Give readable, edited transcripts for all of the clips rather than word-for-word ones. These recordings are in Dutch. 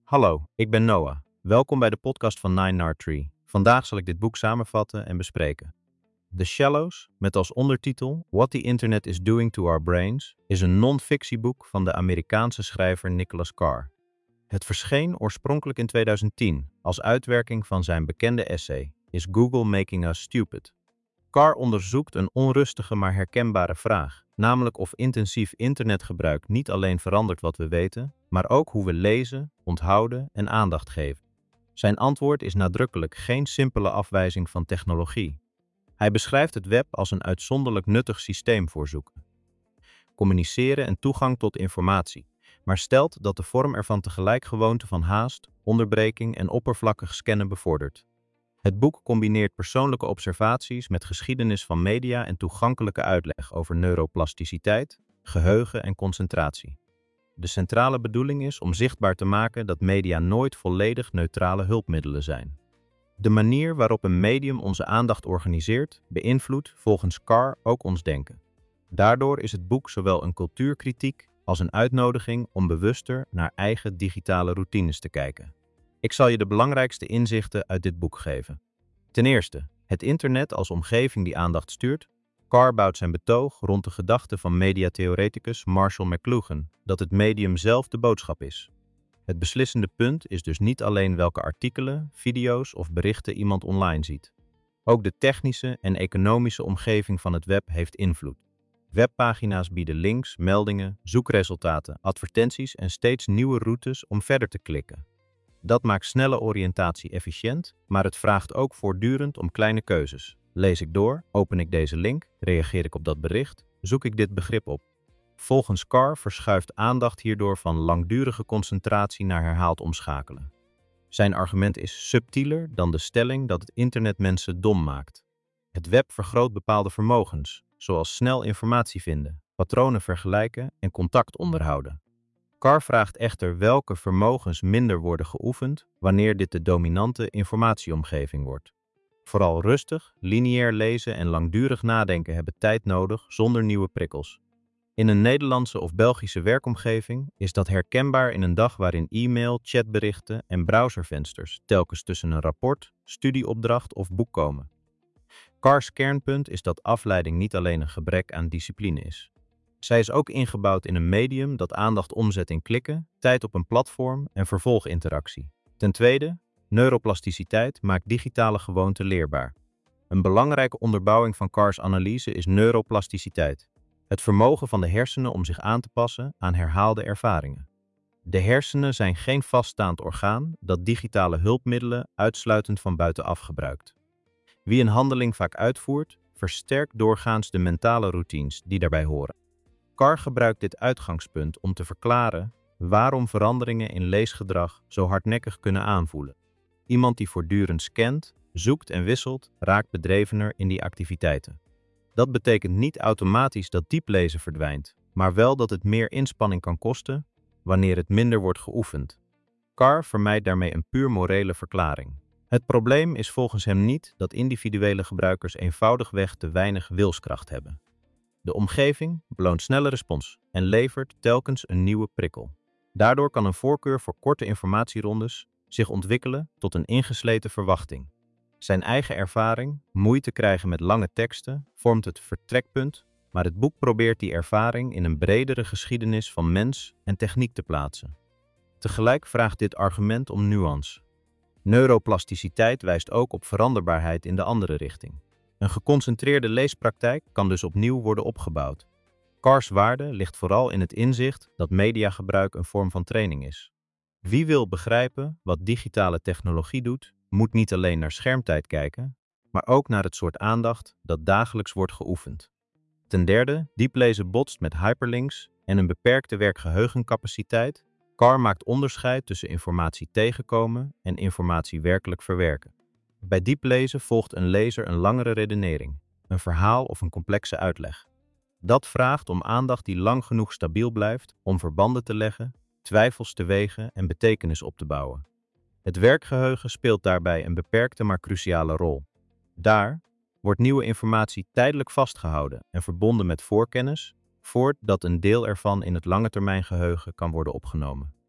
Hallo, ik ben Noah. Welkom bij de podcast van Nine Nard Tree. Vandaag zal ik dit boek samenvatten en bespreken. The Shallows, met als ondertitel What the Internet is Doing to Our Brains, is een non-fictieboek van de Amerikaanse schrijver Nicholas Carr. Het verscheen oorspronkelijk in 2010 als uitwerking van zijn bekende essay Is Google Making Us Stupid? Carr onderzoekt een onrustige maar herkenbare vraag, namelijk of intensief internetgebruik niet alleen verandert wat we weten, maar ook hoe we lezen, onthouden en aandacht geven. Zijn antwoord is nadrukkelijk geen simpele afwijzing van technologie. Hij beschrijft het web als een uitzonderlijk nuttig systeem voor zoeken, communiceren en toegang tot informatie, maar stelt dat de vorm ervan tegelijk gewoonte van haast, onderbreking en oppervlakkig scannen bevordert. Het boek combineert persoonlijke observaties met geschiedenis van media en toegankelijke uitleg over neuroplasticiteit, geheugen en concentratie. De centrale bedoeling is om zichtbaar te maken dat media nooit volledig neutrale hulpmiddelen zijn. De manier waarop een medium onze aandacht organiseert, beïnvloedt volgens Carr ook ons denken. Daardoor is het boek zowel een cultuurkritiek als een uitnodiging om bewuster naar eigen digitale routines te kijken. Ik zal je de belangrijkste inzichten uit dit boek geven. Ten eerste, het internet als omgeving die aandacht stuurt. Carr bouwt zijn betoog rond de gedachte van mediatheoreticus Marshall McLuhan dat het medium zelf de boodschap is. Het beslissende punt is dus niet alleen welke artikelen, video's of berichten iemand online ziet. Ook de technische en economische omgeving van het web heeft invloed. Webpagina's bieden links, meldingen, zoekresultaten, advertenties en steeds nieuwe routes om verder te klikken. Dat maakt snelle oriëntatie efficiënt, maar het vraagt ook voortdurend om kleine keuzes. Lees ik door, open ik deze link, reageer ik op dat bericht, zoek ik dit begrip op. Volgens Carr verschuift aandacht hierdoor van langdurige concentratie naar herhaald omschakelen. Zijn argument is subtieler dan de stelling dat het internet mensen dom maakt. Het web vergroot bepaalde vermogens, zoals snel informatie vinden, patronen vergelijken en contact onderhouden. Carr vraagt echter welke vermogens minder worden geoefend wanneer dit de dominante informatieomgeving wordt. Vooral rustig, lineair lezen en langdurig nadenken hebben tijd nodig zonder nieuwe prikkels. In een Nederlandse of Belgische werkomgeving is dat herkenbaar in een dag waarin e-mail, chatberichten en browservensters telkens tussen een rapport, studieopdracht of boek komen. Carrs kernpunt is dat afleiding niet alleen een gebrek aan discipline is. Zij is ook ingebouwd in een medium dat aandacht omzet in klikken, tijd op een platform en vervolginteractie. Ten tweede, neuroplasticiteit maakt digitale gewoonten leerbaar. Een belangrijke onderbouwing van Carrs analyse is neuroplasticiteit. Het vermogen van de hersenen om zich aan te passen aan herhaalde ervaringen. De hersenen zijn geen vaststaand orgaan dat digitale hulpmiddelen uitsluitend van buitenaf gebruikt. Wie een handeling vaak uitvoert, versterkt doorgaans de mentale routines die daarbij horen. Carr gebruikt dit uitgangspunt om te verklaren waarom veranderingen in leesgedrag zo hardnekkig kunnen aanvoelen. Iemand die voortdurend scant, zoekt en wisselt, raakt bedrevener in die activiteiten. Dat betekent niet automatisch dat dieplezen verdwijnt, maar wel dat het meer inspanning kan kosten wanneer het minder wordt geoefend. Carr vermijdt daarmee een puur morele verklaring. Het probleem is volgens hem niet dat individuele gebruikers eenvoudigweg te weinig wilskracht hebben. De omgeving beloont snelle respons en levert telkens een nieuwe prikkel. Daardoor kan een voorkeur voor korte informatierondes zich ontwikkelen tot een ingesleten verwachting. Zijn eigen ervaring, moeite krijgen met lange teksten, vormt het vertrekpunt, maar het boek probeert die ervaring in een bredere geschiedenis van mens en techniek te plaatsen. Tegelijk vraagt dit argument om nuance. Neuroplasticiteit wijst ook op veranderbaarheid in de andere richting. Een geconcentreerde leespraktijk kan dus opnieuw worden opgebouwd. Carrs waarde ligt vooral in het inzicht dat mediagebruik een vorm van training is. Wie wil begrijpen wat digitale technologie doet, moet niet alleen naar schermtijd kijken, maar ook naar het soort aandacht dat dagelijks wordt geoefend. Ten derde, dieplezen botst met hyperlinks en een beperkte werkgeheugencapaciteit. Carr maakt onderscheid tussen informatie tegenkomen en informatie werkelijk verwerken. Bij dieplezen volgt een lezer een langere redenering, een verhaal of een complexe uitleg. Dat vraagt om aandacht die lang genoeg stabiel blijft om verbanden te leggen, twijfels te wegen en betekenis op te bouwen. Het werkgeheugen speelt daarbij een beperkte maar cruciale rol. Daar wordt nieuwe informatie tijdelijk vastgehouden en verbonden met voorkennis, voordat een deel ervan in het langetermijngeheugen kan worden opgenomen.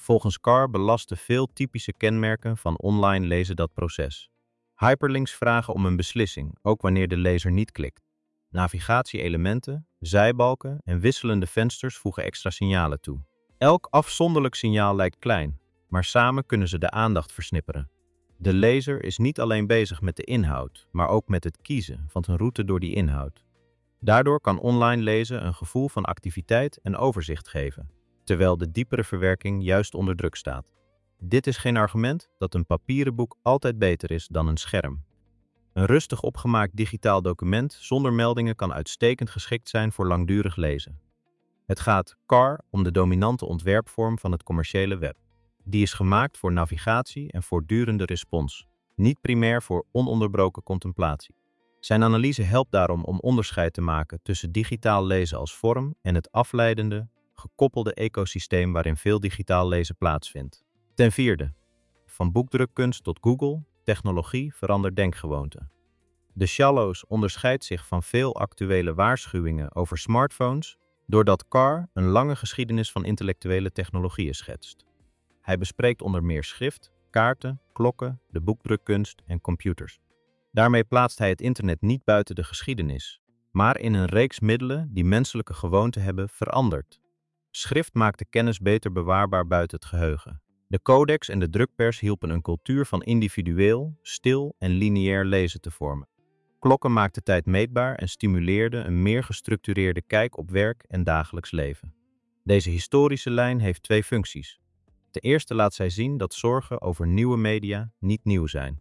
Volgens Carr belasten veel typische kenmerken van online lezen dat proces. Hyperlinks vragen om een beslissing, ook wanneer de lezer niet klikt. Navigatie-elementen, zijbalken en wisselende vensters voegen extra signalen toe. Elk afzonderlijk signaal lijkt klein, maar samen kunnen ze de aandacht versnipperen. De lezer is niet alleen bezig met de inhoud, maar ook met het kiezen van een route door die inhoud. Daardoor kan online lezen een gevoel van activiteit en overzicht geven, terwijl de diepere verwerking juist onder druk staat. Dit is geen argument dat een papieren boek altijd beter is dan een scherm. Een rustig opgemaakt digitaal document zonder meldingen kan uitstekend geschikt zijn voor langdurig lezen. Het gaat Carr om de dominante ontwerpvorm van het commerciële web. Die is gemaakt voor navigatie en voortdurende respons, niet primair voor ononderbroken contemplatie. Zijn analyse helpt daarom om onderscheid te maken tussen digitaal lezen als vorm en het afleidende, gekoppelde ecosysteem waarin veel digitaal lezen plaatsvindt. Ten vierde, van boekdrukkunst tot Google, technologie verandert denkgewoonten. The Shallows onderscheidt zich van veel actuele waarschuwingen over smartphones doordat Carr een lange geschiedenis van intellectuele technologieën schetst. Hij bespreekt onder meer schrift, kaarten, klokken, de boekdrukkunst en computers. Daarmee plaatst hij het internet niet buiten de geschiedenis, maar in een reeks middelen die menselijke gewoonten hebben veranderd. Schrift maakte kennis beter bewaarbaar buiten het geheugen. De codex en de drukpers hielpen een cultuur van individueel, stil en lineair lezen te vormen. Klokken maakten tijd meetbaar en stimuleerden een meer gestructureerde kijk op werk en dagelijks leven. Deze historische lijn heeft twee functies. Ten eerste laat zij zien dat zorgen over nieuwe media niet nieuw zijn.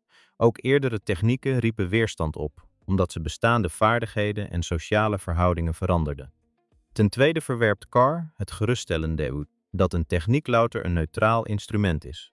Ook eerdere technieken riepen weerstand op, omdat ze bestaande vaardigheden en sociale verhoudingen veranderden. Ten tweede verwerpt Carr het geruststellende dat een techniek louter een neutraal instrument is.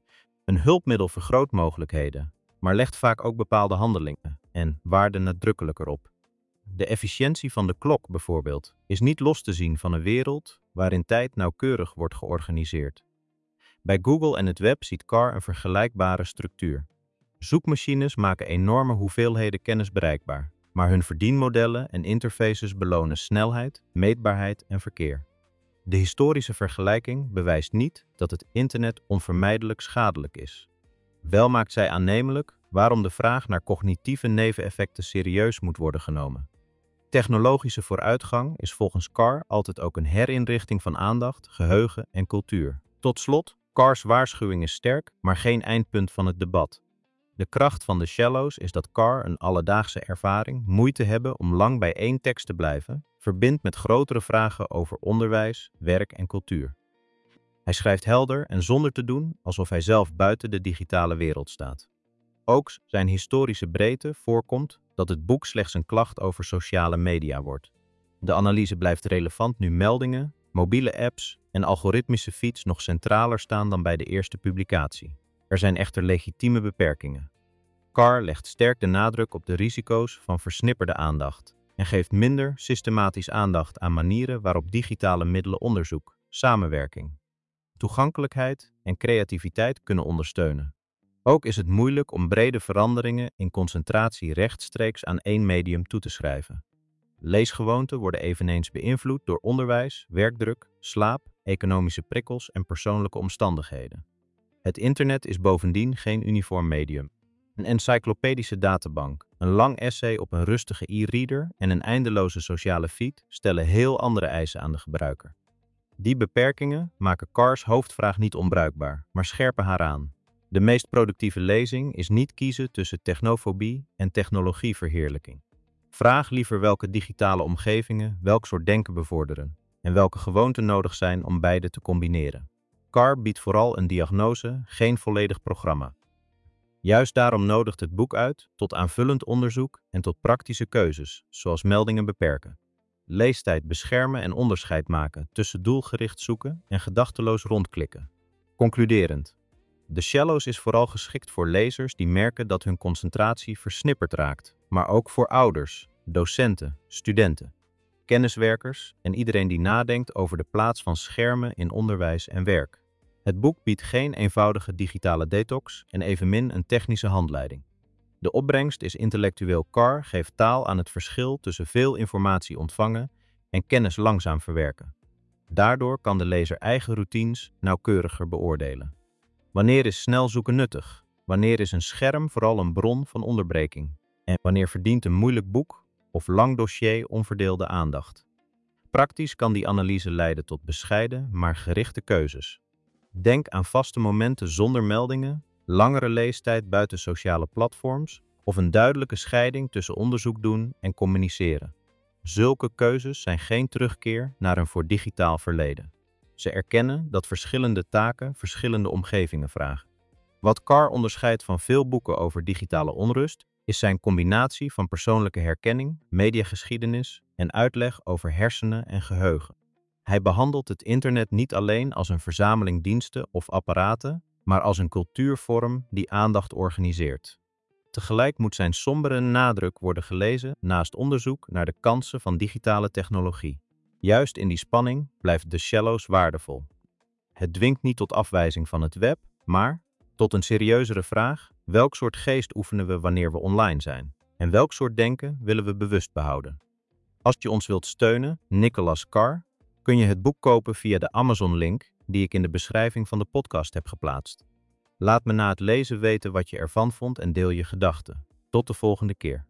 Een hulpmiddel vergroot mogelijkheden, maar legt vaak ook bepaalde handelingen en waarden nadrukkelijker op. De efficiëntie van de klok bijvoorbeeld is niet los te zien van een wereld waarin tijd nauwkeurig wordt georganiseerd. Bij Google en het web ziet Carr een vergelijkbare structuur. Zoekmachines maken enorme hoeveelheden kennis bereikbaar, maar hun verdienmodellen en interfaces belonen snelheid, meetbaarheid en verkeer. De historische vergelijking bewijst niet dat het internet onvermijdelijk schadelijk is. Wel maakt zij aannemelijk waarom de vraag naar cognitieve neveneffecten serieus moet worden genomen. Technologische vooruitgang is volgens Carr altijd ook een herinrichting van aandacht, geheugen en cultuur. Tot slot, Carrs waarschuwing is sterk, maar geen eindpunt van het debat. De kracht van The Shallows is dat Carr een alledaagse ervaring, moeite hebben om lang bij één tekst te blijven, verbindt met grotere vragen over onderwijs, werk en cultuur. Hij schrijft helder en zonder te doen alsof hij zelf buiten de digitale wereld staat. Ook zijn historische breedte voorkomt dat het boek slechts een klacht over sociale media wordt. De analyse blijft relevant nu meldingen, mobiele apps en algoritmische feeds nog centraler staan dan bij de eerste publicatie. Er zijn echter legitieme beperkingen. Carr legt sterk de nadruk op de risico's van versnipperde aandacht en geeft minder systematisch aandacht aan manieren waarop digitale middelen onderzoek, samenwerking, toegankelijkheid en creativiteit kunnen ondersteunen. Ook is het moeilijk om brede veranderingen in concentratie rechtstreeks aan één medium toe te schrijven. Leesgewoonten worden eveneens beïnvloed door onderwijs, werkdruk, slaap, economische prikkels en persoonlijke omstandigheden. Het internet is bovendien geen uniform medium. Een encyclopedische databank, een lang essay op een rustige e-reader en een eindeloze sociale feed stellen heel andere eisen aan de gebruiker. Die beperkingen maken Carrs hoofdvraag niet onbruikbaar, maar scherpen haar aan. De meest productieve lezing is niet kiezen tussen technofobie en technologieverheerlijking. Vraag liever welke digitale omgevingen welk soort denken bevorderen en welke gewoonten nodig zijn om beide te combineren. Carr biedt vooral een diagnose, geen volledig programma. Juist daarom nodigt het boek uit tot aanvullend onderzoek en tot praktische keuzes, zoals meldingen beperken. Leestijd beschermen en onderscheid maken tussen doelgericht zoeken en gedachteloos rondklikken. Concluderend. The Shallows is vooral geschikt voor lezers die merken dat hun concentratie versnipperd raakt, maar ook voor ouders, docenten, studenten, kenniswerkers en iedereen die nadenkt over de plaats van schermen in onderwijs en werk. Het boek biedt geen eenvoudige digitale detox en evenmin een technische handleiding. De opbrengst is intellectueel. Carr geeft taal aan het verschil tussen veel informatie ontvangen en kennis langzaam verwerken. Daardoor kan de lezer eigen routines nauwkeuriger beoordelen. Wanneer is snel zoeken nuttig? Wanneer is een scherm vooral een bron van onderbreking? En wanneer verdient een moeilijk boek of lang dossier onverdeelde aandacht? Praktisch kan die analyse leiden tot bescheiden, maar gerichte keuzes. Denk aan vaste momenten zonder meldingen, langere leestijd buiten sociale platforms of een duidelijke scheiding tussen onderzoek doen en communiceren. Zulke keuzes zijn geen terugkeer naar een voor digitaal verleden. Ze erkennen dat verschillende taken verschillende omgevingen vragen. Wat Carr onderscheidt van veel boeken over digitale onrust, is zijn combinatie van persoonlijke herkenning, mediageschiedenis en uitleg over hersenen en geheugen. Hij behandelt het internet niet alleen als een verzameling diensten of apparaten, maar als een cultuurvorm die aandacht organiseert. Tegelijk moet zijn sombere nadruk worden gelezen naast onderzoek naar de kansen van digitale technologie. Juist in die spanning blijft The Shallows waardevol. Het dwingt niet tot afwijzing van het web, maar tot een serieuzere vraag: welk soort geest oefenen we wanneer we online zijn? En welk soort denken willen we bewust behouden? Als je ons wilt steunen, Nicholas Carr, kun je het boek kopen via de Amazon-link die ik in de beschrijving van de podcast heb geplaatst. Laat me na het lezen weten wat je ervan vond en deel je gedachten. Tot de volgende keer.